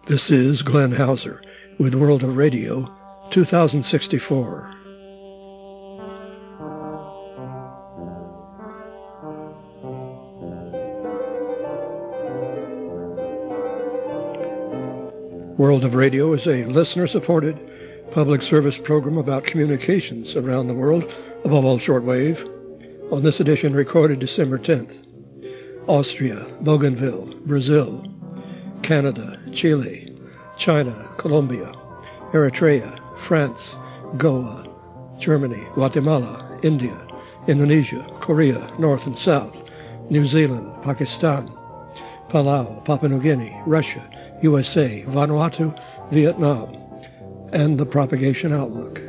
This is Glenn Hauser with World of Radio 2064. World of Radio is a listener-supported public service program about communications around the world, above all shortwave. On this edition, recorded December 10th, Austria, Bougainville, Brazil, Canada, Chile, China, Colombia, Eritrea, France, Goa, Germany, Guatemala, India, Indonesia, Korea, North and South, New Zealand, Pakistan, Palau, Papua New Guinea, Russia, USA, Vanuatu, Vietnam, and the Propagation Outlook.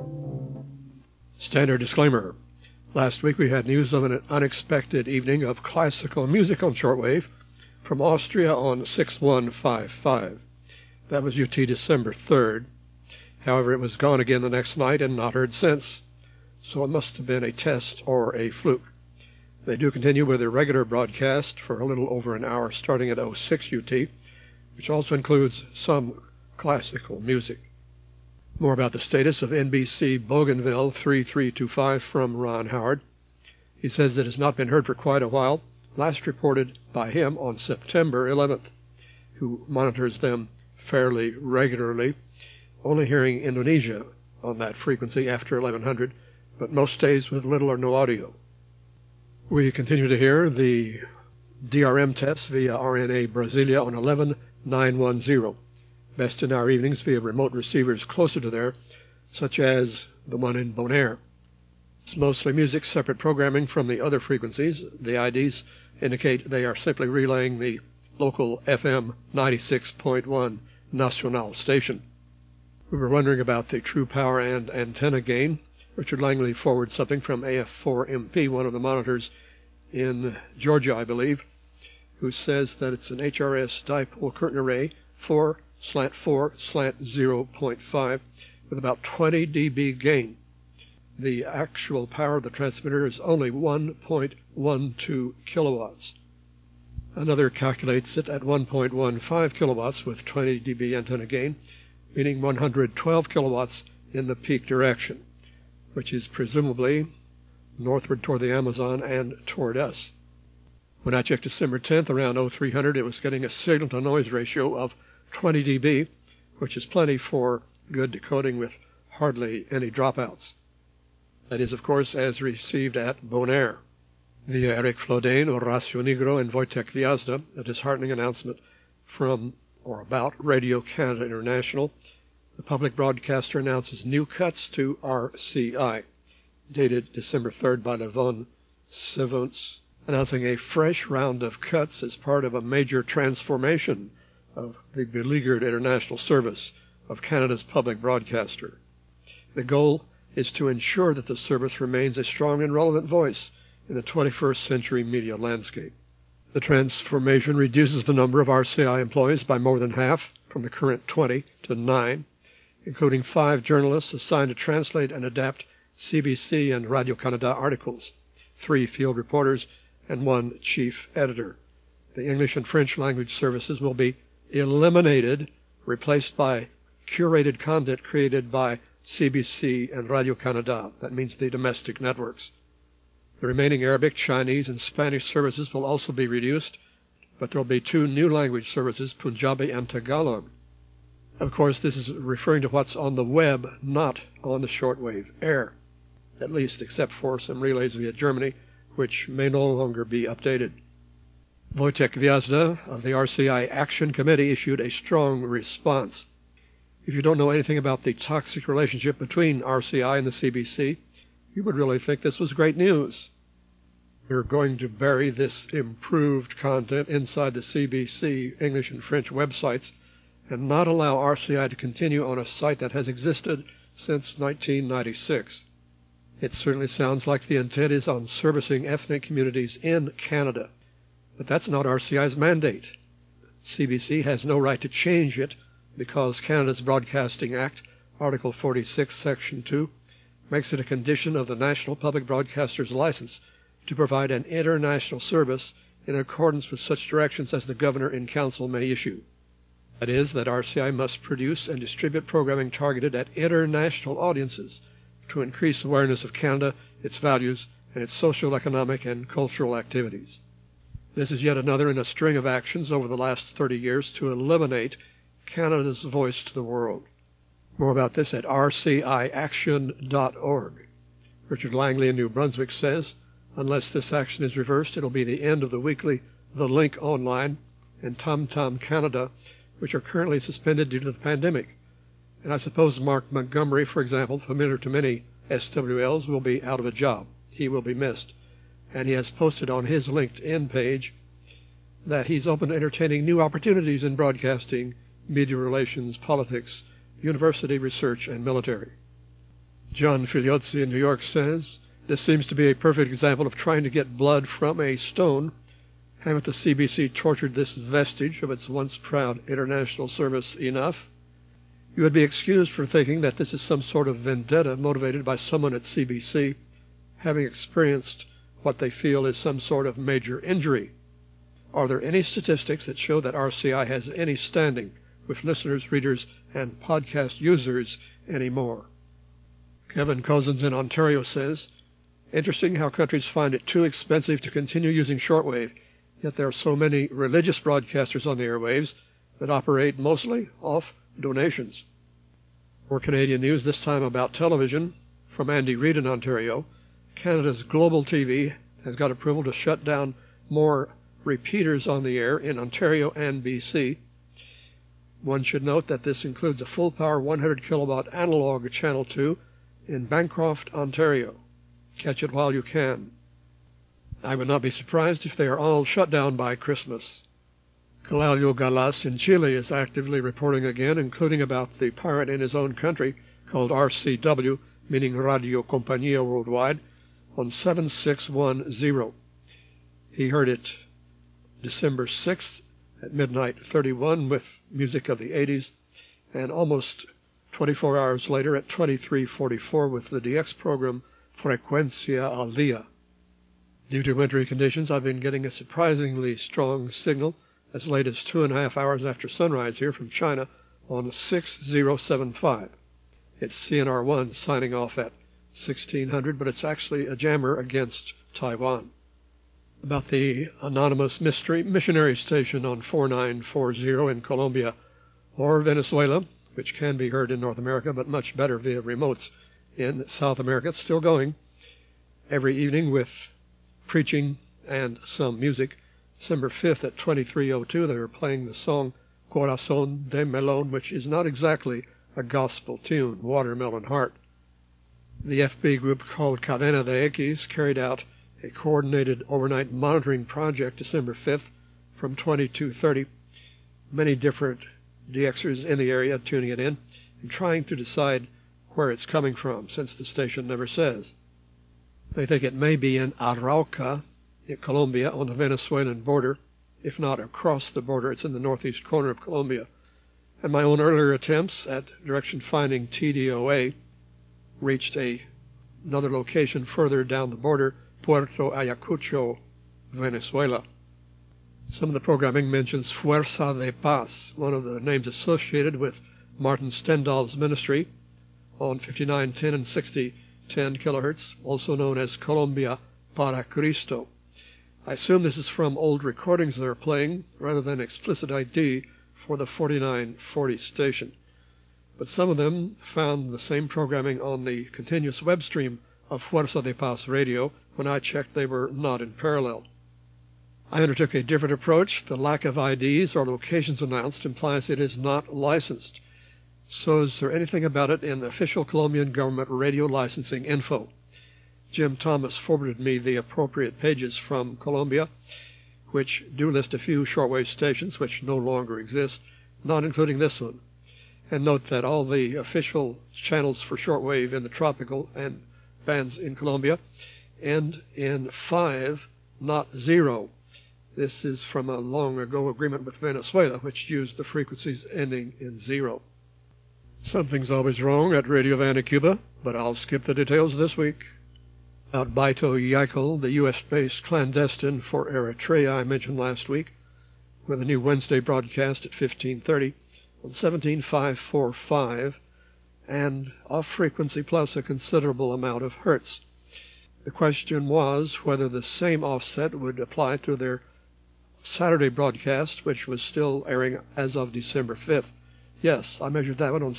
Standard disclaimer. Last week we had news of an unexpected evening of classical music on shortwave from Austria on 6155. That was UT December 3rd. However, it was gone again the next night and not heard since, so it must have been a test or a fluke. They do continue with their regular broadcast for a little over an hour starting at 06 UT, which also includes some classical music. More about the status of NBC Bougainville 3325 from Ron Howard. He says it has not been heard for quite a while, last reported by him on September 11th, who monitors them fairly regularly, only hearing Indonesia on that frequency after 1100, but most days with little or no audio. We continue to hear the DRM tests via RNA Brasilia on 11910, best in our evenings via remote receivers closer to there, such as the one in Bonaire. It's mostly music, separate programming from the other frequencies. The IDs indicate they are simply relaying the local FM 96.1 Nacional station. We were wondering about the true power and antenna gain. Richard Langley forwards something from AF4MP, one of the monitors in Georgia, I believe, who says that it's an HRS dipole curtain array 4/4/0.5 with about 20 dB gain. The actual power of the transmitter is only 1.12 kilowatts. Another calculates it at 1.15 kilowatts with 20 dB antenna gain, meaning 112 kilowatts in the peak direction, which is presumably northward toward the Amazon and toward us. When I checked December 10th around 0300, it was getting a signal-to-noise ratio of 20 dB, which is plenty for good decoding with hardly any dropouts. That is, of course, as received at Bonaire. Via Eric Flodane, Horacio Negro, and Wojtek Gwiazda, a disheartening announcement from or about Radio Canada International. The public broadcaster announces new cuts to RCI, dated December 3rd by Levon Sivunts, announcing a fresh round of cuts as part of a major transformation of the beleaguered international service of Canada's public broadcaster. The goal is to ensure that the service remains a strong and relevant voice in the 21st century media landscape. The transformation reduces the number of RCI employees by more than half, from the current 20 to 9, including 5 journalists assigned to translate and adapt CBC and Radio-Canada articles, 3 field reporters, and 1 chief editor. The English and French language services will be eliminated, replaced by curated content created by CBC and Radio-Canada. That means the domestic networks. The remaining Arabic, Chinese, and Spanish services will also be reduced, but there will be 2 new language services, Punjabi and Tagalog. Of course, this is referring to what's on the web, not on the shortwave air, at least except for some relays via Germany, which may no longer be updated. Wojtek Gwiazda of the RCI Action Committee issued a strong response. If you don't know anything about the toxic relationship between RCI and the CBC, you would really think this was great news. We're going to bury this improved content inside the CBC English and French websites and not allow RCI to continue on a site that has existed since 1996. It certainly sounds like the intent is on servicing ethnic communities in Canada, but that's not RCI's mandate. CBC has no right to change it because Canada's Broadcasting Act, Article 46, Section 2, makes it a condition of the National Public Broadcaster's license to provide an international service in accordance with such directions as the Governor in Council may issue. That is, that RCI must produce and distribute programming targeted at international audiences to increase awareness of Canada, its values, and its social, economic, and cultural activities. This is yet another in a string of actions over the last 30 years to eliminate Canada's voice to the world. More about this at rciaction.org. Richard Langley in New Brunswick says, unless this action is reversed, it'll be the end of the weekly The Link Online and Tom Tom Canada, which are currently suspended due to the pandemic. And I suppose Mark Montgomery, for example, familiar to many SWLs, will be out of a job. He will be missed. And he has posted on his LinkedIn page that he's open to entertaining new opportunities in broadcasting, media relations, politics, university research, and military. John Filiozzi in New York says, this seems to be a perfect example of trying to get blood from a stone. Haven't the CBC tortured this vestige of its once proud international service enough? You would be excused for thinking that this is some sort of vendetta motivated by someone at CBC having experienced what they feel is some sort of major injury. Are there any statistics that show that RCI has any standing with listeners, readers, and podcast users anymore? Kevin Cousins in Ontario says, interesting how countries find it too expensive to continue using shortwave, yet there are so many religious broadcasters on the airwaves that operate mostly off donations. More Canadian news, this time about television, from Andy Reid in Ontario. Canada's Global TV has got approval to shut down more repeaters on the air in Ontario and BC. One should note that this includes a full-power 100 kilowatt analog Channel 2 in Bancroft, Ontario. Catch it while you can. I would not be surprised if they are all shut down by Christmas. Calalio Galas in Chile is actively reporting again, including about the pirate in his own country called RCW, meaning Radio Compañía Worldwide, on 7610. He heard it December 6th at midnight 31 with music of the 80s, and almost 24 hours later at 23:44 with the DX program Frecuencia al Día. Due to wintry conditions, I've been getting a surprisingly strong signal as late as 2.5 hours after sunrise here from China on 6075. It's CNR1 signing off at 1600, but it's actually a jammer against Taiwan. About the anonymous mystery missionary station on 4940 in Colombia or Venezuela, which can be heard in North America, but much better via remotes in South America. It's still going every evening with preaching and some music. December 5th at 23:02, they were playing the song Corazón de Melón, which is not exactly a gospel tune, Watermelon Heart. The FB group called Cadena de X carried out a coordinated overnight monitoring project December 5th from 22:30. Many different DXers in the area tuning it in and trying to decide where it's coming from, since the station never says. They think it may be in Arauca, in Colombia, on the Venezuelan border. If not across the border, it's in the northeast corner of Colombia. And my own earlier attempts at direction finding TDOA reached another location further down the border, Puerto Ayacucho, Venezuela. Some of the programming mentions Fuerza de Paz, one of the names associated with Martin Stendhal's ministry, on 5910 and 6010 kilohertz, also known as Colombia para Cristo. I assume this is from old recordings they're playing, rather than explicit ID for the 4940 station. But some of them found the same programming on the continuous web stream of Fuerza de Paz Radio. When I checked, they were not in parallel. I undertook a different approach. The lack of IDs or locations announced implies it is not licensed. So is there anything about it in the official Colombian government radio licensing info? Jim Thomas forwarded me the appropriate pages from Colombia, which do list a few shortwave stations which no longer exist, not including this one. And note that all the official channels for shortwave in the tropical and bands in Colombia end in 5, not 0. This is from a long ago agreement with Venezuela, which used the frequencies ending in 0. Something's always wrong at Radio Havana, Cuba, but I'll skip the details this week. About Baito Yakel, the U.S.-based clandestine for Eritrea I mentioned last week. with a new Wednesday broadcast at 15:30 on 17545 and off frequency plus a considerable amount of hertz. The question was whether the same offset would apply to their Saturday broadcast, which was still airing as of December 5th. Yes, I measured that one on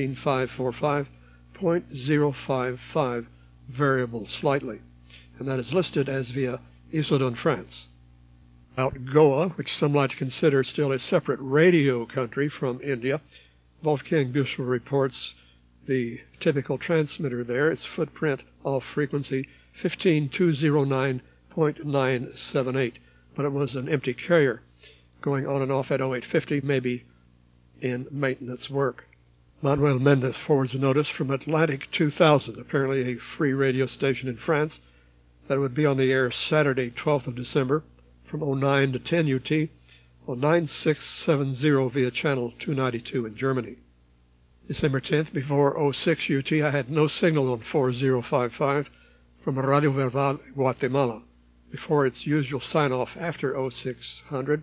17545.055, variable slightly, and that is listed as via Issoudun, France. About Goa, which some like to consider still a separate radio country from India, Wolfgang Büchel reports the typical transmitter there, its footprint off frequency 15209.978, but it was an empty carrier going on and off at 0850, maybe in maintenance work. Manuel Mendez forwards a notice from Atlantic 2000, apparently a free radio station in France, that would be on the air Saturday, 12th of December, from 09 to 10 UT on 9670 via channel 292 in Germany. December 10th, before 06 UT, I had no signal on 4055 from Radio Verdad, Guatemala, before its usual sign-off after 0600,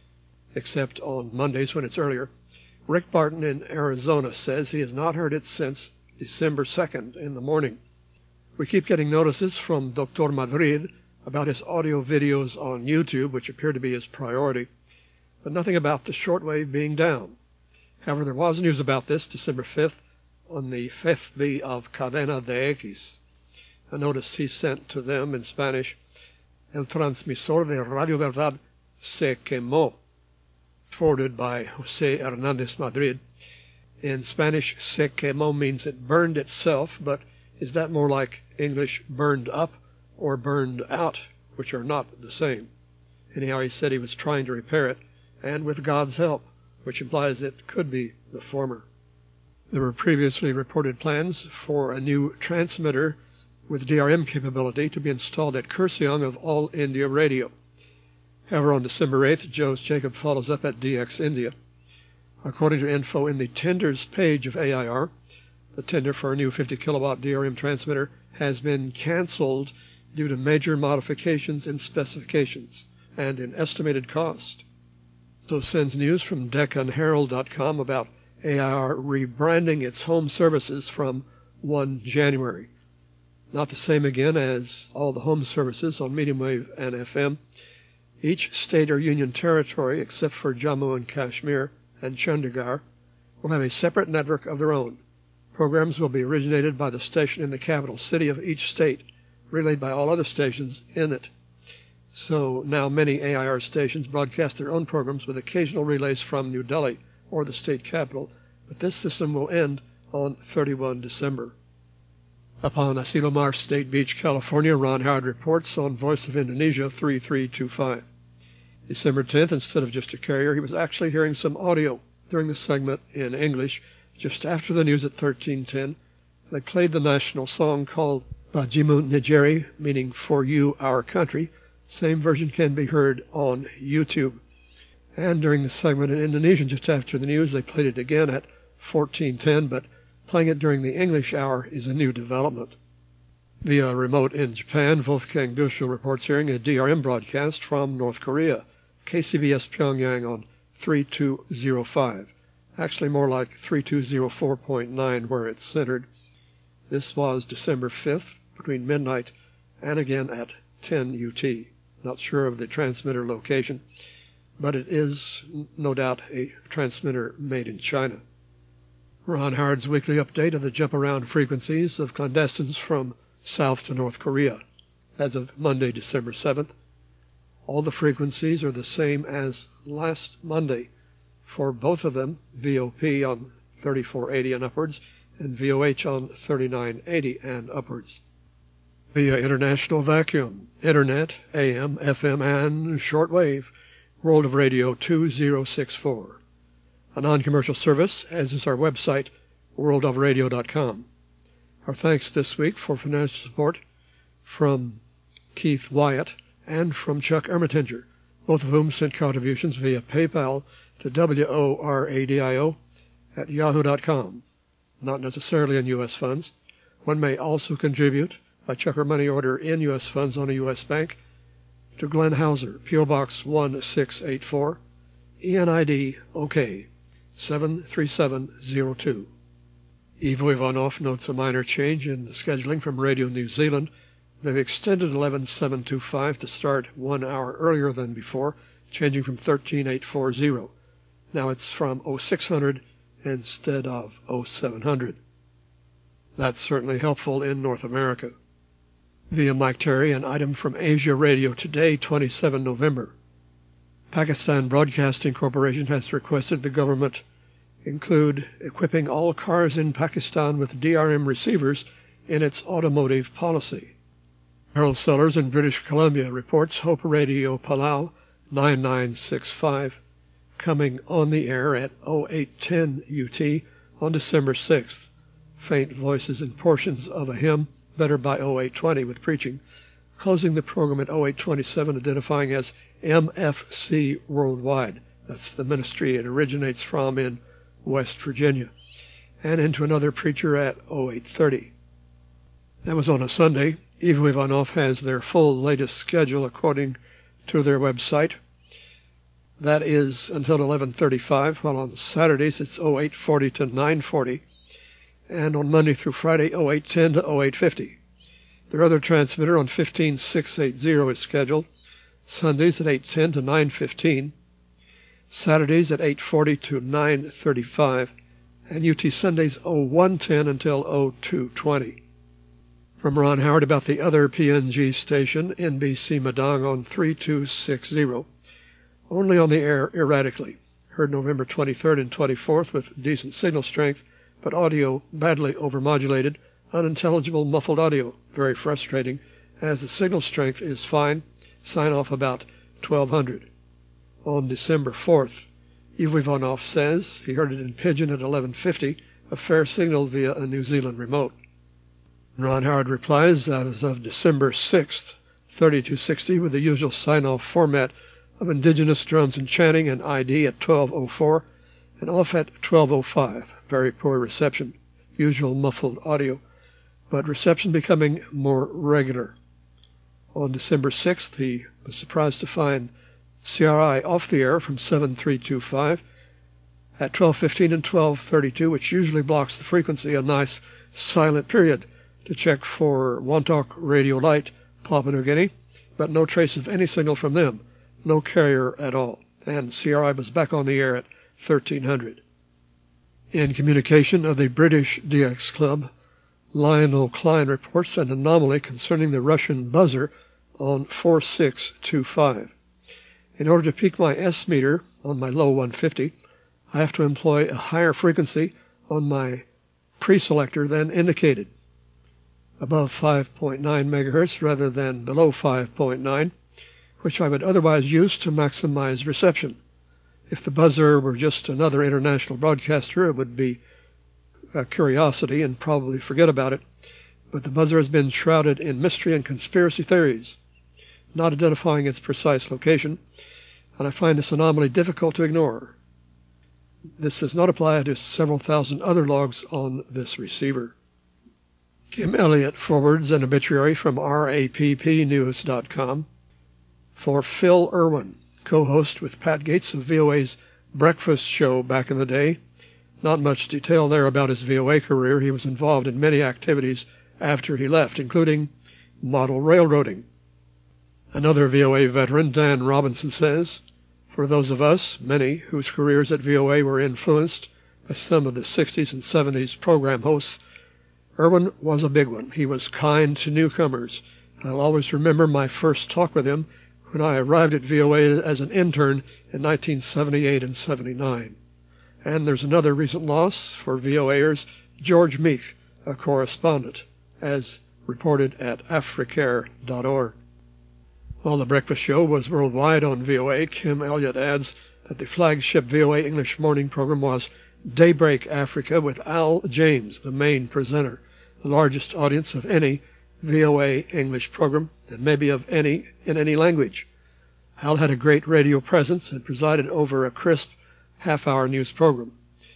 except on Mondays when it's earlier. Rick Barton in Arizona says he has not heard it since December 2nd in the morning. We keep getting notices from Dr. Madrid about his audio videos on YouTube, which appear to be his priority, but nothing about the shortwave being down. However, there was news about this December 5th on the FB of Cadena de X. A notice he sent to them in Spanish, El transmisor de Radio Verdad se quemó, forwarded by Jose Hernandez Madrid. In Spanish, se quemó means it burned itself, but is that more like English burned up or burned out, which are not the same? Anyhow, he said he was trying to repair it, and with God's help, which implies it could be the former. There were previously reported plans for a new transmitter with DRM capability to be installed at Kurseong of All India Radio. However, on December 8th, Joe Jacob follows up at DX India. According to info in the tenders page of AIR, the tender for a new 50 kilowatt DRM transmitter has been canceled due to major modifications in specifications and in estimated cost. So sends news from DeccanHerald.com about AIR rebranding its home services from 1 January. Not the same again as all the home services on medium wave and FM. Each state or union territory, except for Jammu and Kashmir and Chandigarh, will have a separate network of their own. Programs will be originated by the station in the capital city of each state, relayed by all other stations in it. So now many AIR stations broadcast their own programs with occasional relays from New Delhi or the state capital, but this system will end on 31 December. Upon Asilomar State Beach, California, Ron Howard reports on Voice of Indonesia 3325. December 10th, instead of just a carrier, he was actually hearing some audio during the segment in English just after the news at 1310. They played the national song called Bajimu Nigeri, meaning For You, Our Country. Same version can be heard on YouTube. And during the segment in Indonesian just after the news, they played it again at 1410, but playing it during the English hour is a new development. Via remote in Japan, Wolfgang Büchel reports hearing a DRM broadcast from North Korea, KCBS Pyongyang on 3205. Actually more like 3204.9 where it's centered. This was December 5th between midnight and again at 10 UT. Not sure of the transmitter location, but it is no doubt a transmitter made in China. Ron Howard's weekly update of the jump-around frequencies of clandestines from South to North Korea. As of Monday, December 7th, all the frequencies are the same as last Monday for both of them, VOP on 3480 and upwards, and VOH on 3980 and upwards. Via international vacuum, Internet, AM, FM, and shortwave, World of Radio 2064. A non-commercial service, as is our website, worldofradio.com. Our thanks this week for financial support from Keith Wyatt and from Chuck Ermatinger, both of whom sent contributions via PayPal to WORADIO@yahoo.com. Not necessarily in U.S. funds. One may also contribute by check or money order in U.S. funds on a U.S. bank to Glenn Hauser, P.O. Box 1684, ENID OK 73702. Ivo Ivanov notes a minor change in the scheduling from Radio New Zealand. They've extended 11725 to start 1 hour earlier than before, changing from 13840. Now it's from 0600 instead of 0700. That's certainly helpful in North America. Via Mike Terry, an item from Asia Radio Today, 27 November. Pakistan Broadcasting Corporation has requested the government include equipping all cars in Pakistan with DRM receivers in its automotive policy. Harold Sellers in British Columbia reports Hope Radio Palau 9965 coming on the air at 0810 UT on December 6th. Faint voices and portions of a hymn, better by 0820 with preaching, closing the program at 0827 identifying as MFC Worldwide. That's the ministry it originates from in West Virginia, and into another preacher at 0830. That was on a Sunday. Ivo Ivanov has their full latest schedule according to their website. That is until 11:35, while on Saturdays it's 0840 to 940, and on Monday through Friday 0810 to 0850. Their other transmitter on 15680 is scheduled Sundays at 8:10 to 9:15, Saturdays at 8:40 to 9:35, and UT Sundays 0110 until 0220. From Ron Howard about the other PNG station, NBC Madang on 3260. Only on the air erratically. Heard November 23rd and 24th with decent signal strength, but audio badly overmodulated, unintelligible muffled audio, very frustrating, as the signal strength is fine, sign off about 1200. On December 4th, Ivo Ivanov says he heard it in Pigeon at 1150, a fair signal via a New Zealand remote. Ron Howard replies, as of December 6th, 3260 with the usual sign-off format of indigenous drums and chanting and ID at 1204 and off at 1205. Very poor reception, usual muffled audio, but reception becoming more regular. On December 6th, he was surprised to find CRI off the air from 7325 at 12:15 and 12:32, which usually blocks the frequency, a nice silent period to check for Wontok Radio Light, Papua New Guinea, but no trace of any signal from them, no carrier at all, and CRI was back on the air at 1300. In communication of the British DX Club, Lionel Klein reports an anomaly concerning the Russian buzzer on 4625. In order to peak my S meter on my low 150, I have to employ a higher frequency on my preselector than indicated, above 5.9 megahertz rather than below 5.9, which I would otherwise use to maximize reception. If the buzzer were just another international broadcaster, it would be a curiosity and probably forget about it, but the buzzer has been shrouded in mystery and conspiracy theories, not identifying its precise location, and I find this anomaly difficult to ignore. This does not apply to several thousand other logs on this receiver. Kim Elliott forwards an obituary from RAPPnews.com for Phil Irwin, co-host with Pat Gates of VOA's Breakfast Show back in the day. Not much detail there about his VOA career. He was involved in many activities after he left, including model railroading. Another VOA veteran, Dan Robinson, says, for those of us, many, whose careers at VOA were influenced by some of the 60s and 70s program hosts, Irwin was a big one. He was kind to newcomers. I'll always remember my first talk with him when I arrived at VOA as an intern in 1978 and 79. And there's another recent loss for VOAers, George Meek, a correspondent, as reported at Africare.org. While the breakfast show was worldwide on VOA, Kim Elliott adds that the flagship VOA English morning program was Daybreak Africa with Al James, the main presenter, the largest audience of any VOA English program, and maybe of any in any language. Al had a great radio presence and presided over a crisp half-hour news program.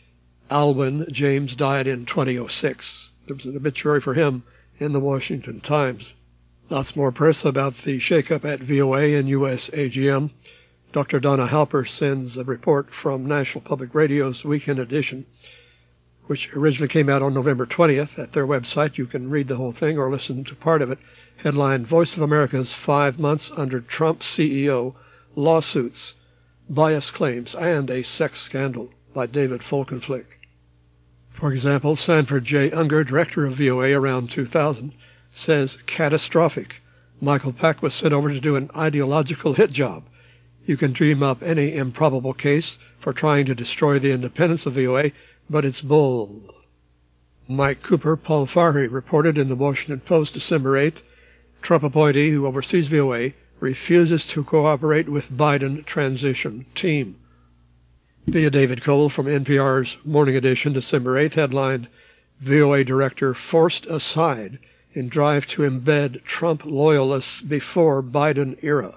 Alwyn James died in 2006. There was an obituary for him in the Washington Times. Lots more press about the shakeup at VOA and US AGM. Dr. Donna Halper sends a report from National Public Radio's Weekend Edition, which originally came out on November 20th. At their website, you can read the whole thing or listen to part of it. Headline, Voice of America's 5 months under Trump CEO, lawsuits, bias claims, and a sex scandal, by David Folkenflik. For example, Sanford J. Unger, director of VOA around 2000, says, catastrophic. Michael Pack was sent over to do an ideological hit job. You can dream up any improbable case for trying to destroy the independence of VOA, but it's bull. Mike Cooper, Paul Farhi, reported in the Washington Post December 8th, Trump appointee who oversees VOA refuses to cooperate with Biden transition team. Via David Cole from NPR's Morning Edition, December 8th, headlined, VOA director forced aside in drive to embed Trump loyalists before Biden era.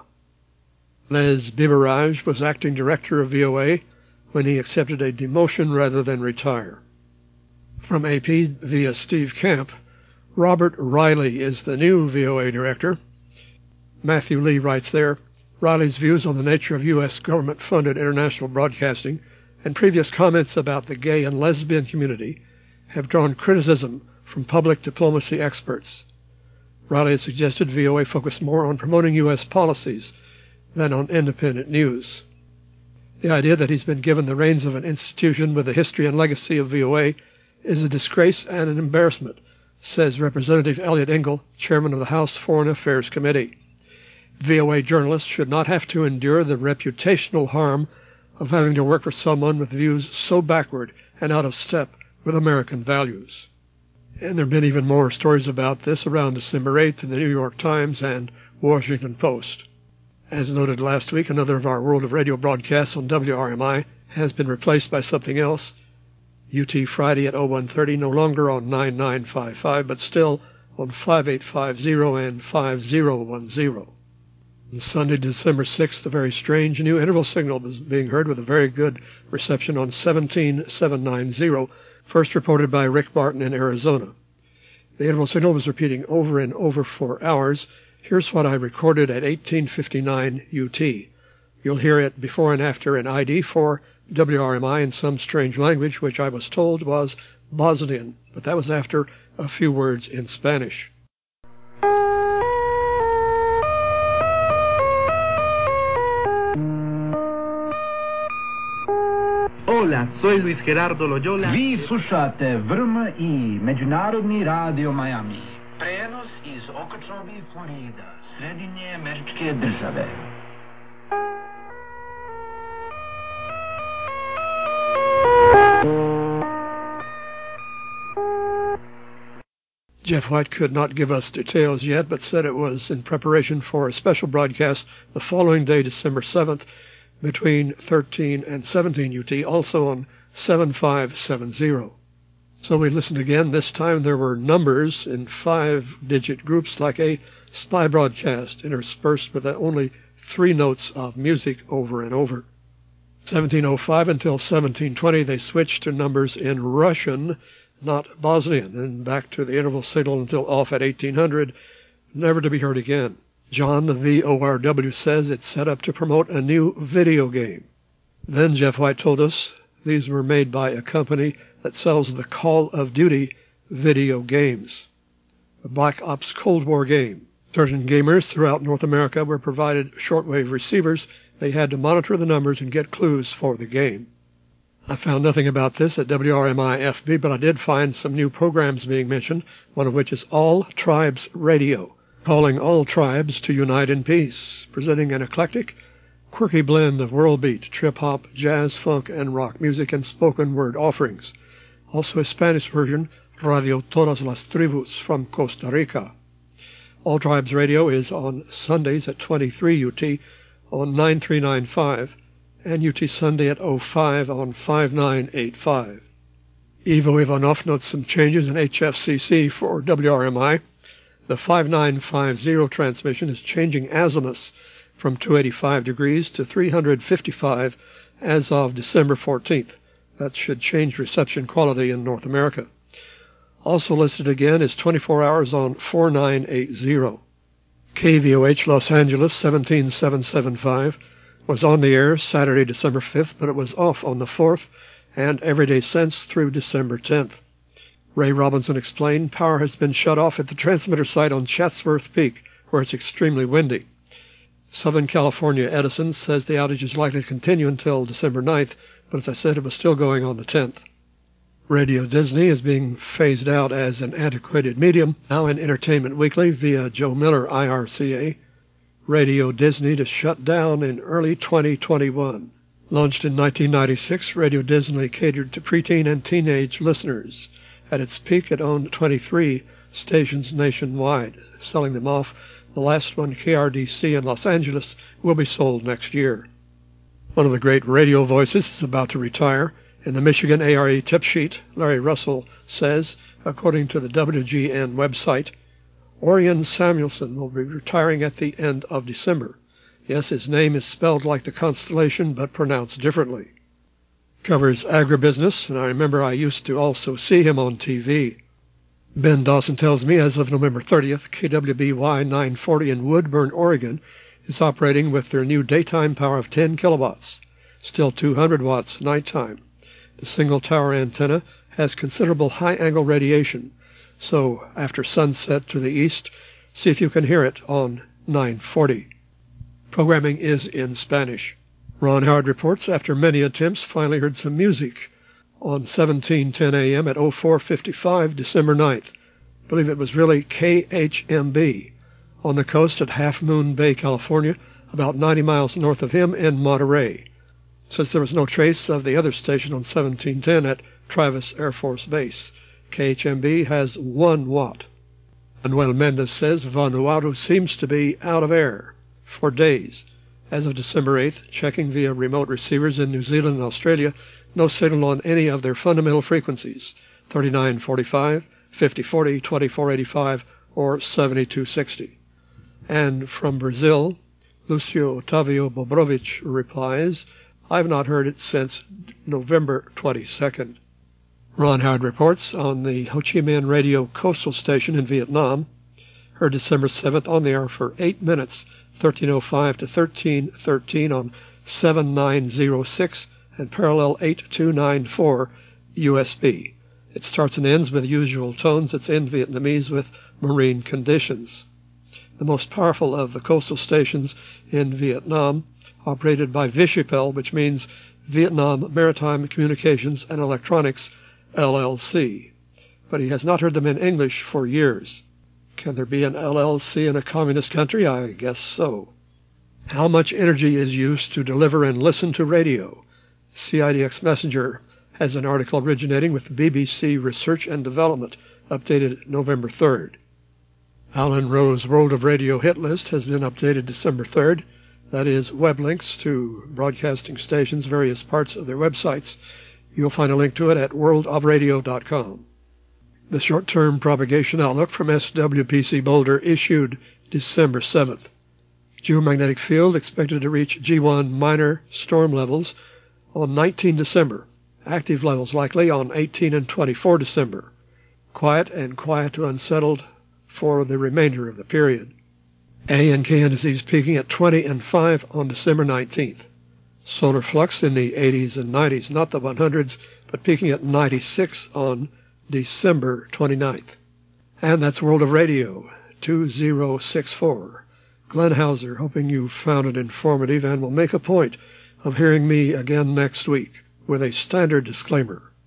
Les Biberage was acting director of VOA when he accepted a demotion rather than retire. From AP via Steve Camp, Robert Riley is the new VOA director. Matthew Lee writes there, Riley's views on the nature of U.S. government-funded international broadcasting and previous comments about the gay and lesbian community have drawn criticism from public diplomacy experts. Riley has suggested VOA focus more on promoting U.S. policies than on independent news. The idea that he's been given the reins of an institution with the history and legacy of VOA is a disgrace and an embarrassment, says Representative Eliot Engel, chairman of the House Foreign Affairs Committee. VOA journalists should not have to endure the reputational harm of having to work for someone with views so backward and out of step with American values. And there have been even more stories about this around December 8th in the New York Times and Washington Post. As noted last week, another of our World of Radio broadcasts on WRMI has been replaced by something else. UT Friday at 0130, no longer on 9955, but still on 5850 and 5010. On Sunday, December 6th, a very strange new interval signal was being heard with a very good reception on 17790, first reported by Rick Martin in Arizona. The interval signal was repeating over and over for hours. Here's what I recorded at 1859 UT. You'll hear it before and after an ID for WRMI in some strange language, which I was told was Bosnian, but that was after a few words in Spanish. Hola, soy Luis Gerardo Loyola. Vi slušate VRMI, Međunarodni radio Miami. Prenos iz Okeechobee, Florida, Sjedinjene Američke Države. Jeff White could not give us details yet, but said it was in preparation for a special broadcast the following day, December 7th, between 13 and 17 UT, also on 7570. So we listened again. This time there were numbers in 5-digit groups like a spy broadcast interspersed with only 3 notes of music over and over. 1705 until 1720 they switched to numbers in Russian, not Bosnian, and back to the interval signal until off at 1800, never to be heard again. John, the VORW, says it's set up to promote a new video game. Then Jeff White told us these were made by a company that sells the Call of Duty video games, a Black Ops Cold War game. Certain gamers throughout North America were provided shortwave receivers. They had to monitor the numbers and get clues for the game. I found nothing about this at WRMI FB, but I did find some new programs being mentioned, one of which is All Tribes Radio, calling all tribes to unite in peace, presenting an eclectic, quirky blend of world beat, trip-hop, jazz, funk, and rock music and spoken word offerings. Also a Spanish version, Radio Todas las Tribus from Costa Rica. All Tribes Radio is on Sundays at 23 UT on 9395 and UT Sunday at 05 on 5985. Ivo Ivanov notes some changes in HFCC for WRMI. The 5950 transmission is changing azimuths from 285 degrees to 355 as of December 14th. That should change reception quality in North America. Also listed again is 24 hours on 4980. KVOH Los Angeles 17775, Was on the air Saturday, December 5th, but it was off on the 4th and every day since through December 10th. Ray Robinson explained power has been shut off at the transmitter site on Chatsworth Peak, where it's extremely windy. Southern California Edison says the outage is likely to continue until December 9th, but as I said, it was still going on the 10th. Radio Disney is being phased out as an antiquated medium, now in Entertainment Weekly via Joe Miller, IRCA. Radio Disney to shut down in early 2021. Launched in 1996, Radio Disney catered to preteen and teenage listeners. At its peak, it owned 23 stations nationwide. Selling them off, the last one, KRDC in Los Angeles, will be sold next year. One of the great radio voices is about to retire. In the Michigan ARE tip sheet, Larry Russell says, according to the WGN website, Orion Samuelson will be retiring at the end of December. Yes, his name is spelled like the constellation, but pronounced differently. Covers agribusiness, and I remember I used to also see him on TV. Ben Dawson tells me as of November 30th, KWBY 940 in Woodburn, Oregon, is operating with their new daytime power of 10 kilowatts, still 200 watts nighttime. The single tower antenna has considerable high-angle radiation, so after sunset to the east, see if you can hear it on 940. Programming is in Spanish. Ron Howard reports after many attempts finally heard some music on 17:10 a.m. at 04:55 December 9th. I believe it was really KHMB on the coast at Half Moon Bay, California, about 90 miles north of him in Monterey. Since there was no trace of the other station on 1710 at Travis Air Force Base, KHMB has 1 watt. Manuel Mendez says Vanuatu seems to be out of air for days. As of December 8th, checking via remote receivers in New Zealand and Australia, no signal on any of their fundamental frequencies, 3945, 5040, 2485, or 7260. And from Brazil, Lucio Otavio Bobrovich replies, I've not heard it since November 22nd. Ron Howard reports on the Ho Chi Minh Radio coastal station in Vietnam, heard December 7th on the air for 8 minutes, 1305 to 1313 on 7906 and parallel 8294 USB. It starts and ends with the usual tones. It's in Vietnamese with marine conditions. The most powerful of the coastal stations in Vietnam, operated by Vichipel, which means Vietnam Maritime Communications and Electronics, LLC. But he has not heard them in English for years. Can there be an LLC in a communist country? I guess so. How much energy is used to deliver and listen to radio? CIDX Messenger has an article originating with BBC Research and Development, updated November 3rd. Alan Rowe's World of Radio hit list has been updated December 3rd. That is, web links to broadcasting stations, various parts of their websites. You'll find a link to it at worldofradio.com. The short-term propagation outlook from SWPC Boulder issued December 7th. Geomagnetic field expected to reach G1 minor storm levels on 19 December. Active levels likely on 18 and 24 December. Quiet and quiet to unsettled for the remainder of the period. A and K indices peaking at 20 and 5 on December 19th. Solar flux in the 80s and 90s, not the 100s, but peaking at 96 on December 29th. And that's World of Radio 2064. Glenn Hauser, hoping you found it informative and will make a point of hearing me again next week with a standard disclaimer.